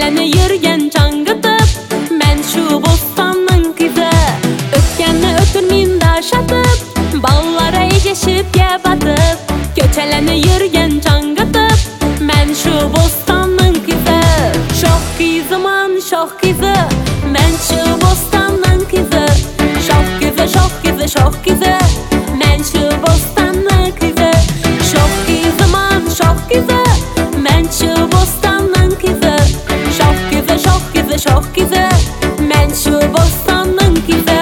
Ko'chalarni yurgan chang'itib, men shu bo'stonning qizi. O'tganni o'tirmingda shatib, ballara egishibga batib. Ko'chalarni yurgan chang'itib, men shu bo'stonning qizi. Shoh qiziman, shoh qizi, men shu bo'stonning qizi. Shoh qizi, shoh qizi, shoh qizi, men shu bo'stonning qizi. Shoh qiziman, shoh qizi, men shu bo'stonning qizi. Shoh qizi, shoh qizi, shoh qizi, men shu bo'stonning qizi.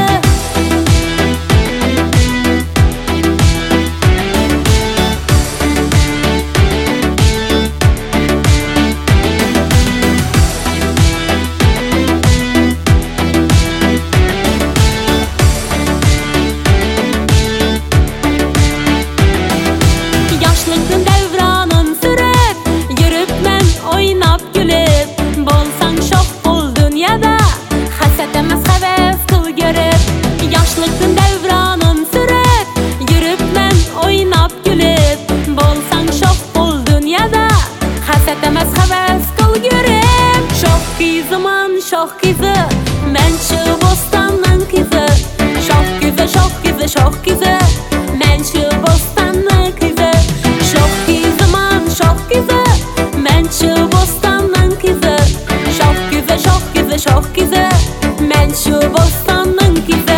Yoshlikning davronin surib, yuribman o'ynab kulib. Bo'lsang shoh bo'l dunyoda, hasad emas havas qil görib. Yoshlikning davronin surib, yuribman o'ynab kulib. Bo'lsang shoh bo'l dunyoda, hasad emas havas qil görib. Shoh qiziman, shoh qizi, men shu bo'stonning qizi. Shoh qizi, shoh qizi, shoh qizi, men shu bo'stonning qizi. Shoh qiziman, shoh qizi, men shu bo'stonning qizi. Shoh qizi, shoh qizi, shoh qizi, men shu bo'stonning qizi.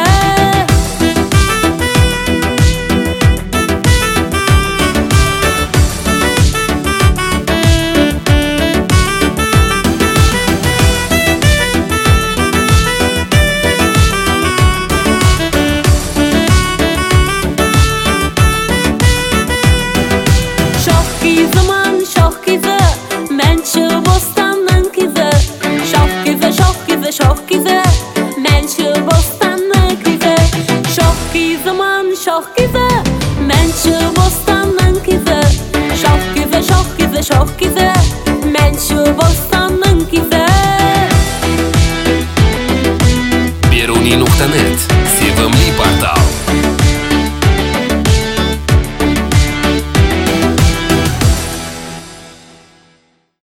Shoh qiziman, shoh qizi, men shu bo'stonning qizi. Shoh qizi, shoh qizi, shoh qizi, men shu bo'stonning qizi. Shoh qiziman, shoh qizi, men shu bo'stonning qizi. Shoh qizi, shoh qizi, shoh qizi, men shu bo'stonning qizi. Beruniy.net sevimli portal.